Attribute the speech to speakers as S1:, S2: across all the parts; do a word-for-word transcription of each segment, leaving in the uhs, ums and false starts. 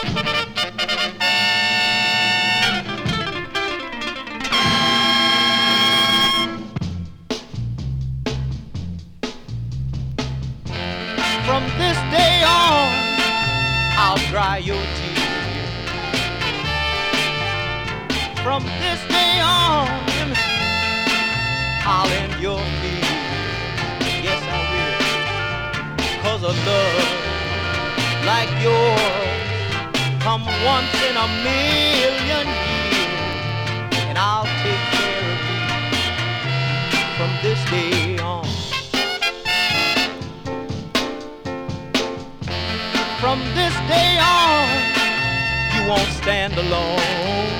S1: From this day on, I'll dry your tears. From this day on, I'll end your fears. Yes, I will. 'Cause a love like yours come once in a million years, and I'll take care of you from this day on. From this day on, you won't stand alone.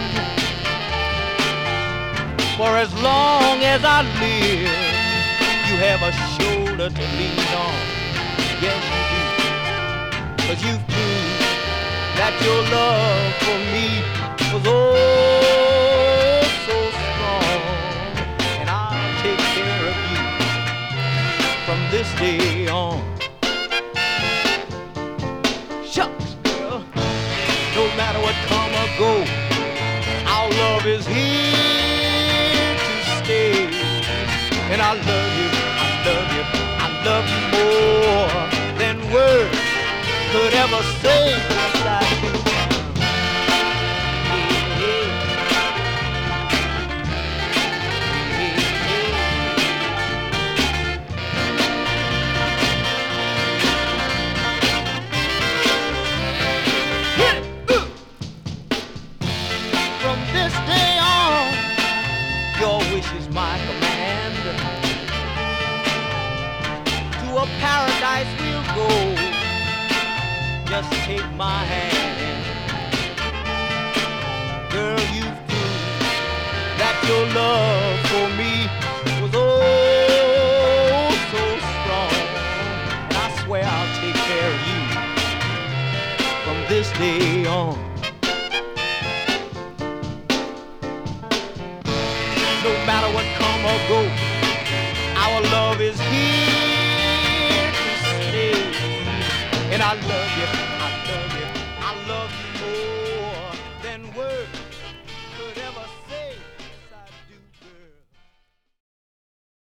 S1: For as long as I live, you have a shoulder to lean on. Yes, you do. 'Cause you've proved that your love for me was oh so strong. And I'll take care of you from this day on. Shucks, girl, no matter what come or go, our love is here to stay. And I love you, I love you, I love you more than words could ever say. Yes, I do. From this day on, your wish is my command. To a paradise we'll go. Just take my hand. Girl, you've proved that your love for me was oh so strong. And I swear I'll take care of you from this day on. No matter what come or go, our love is here to stay. And I love you, I love you, I love you more than words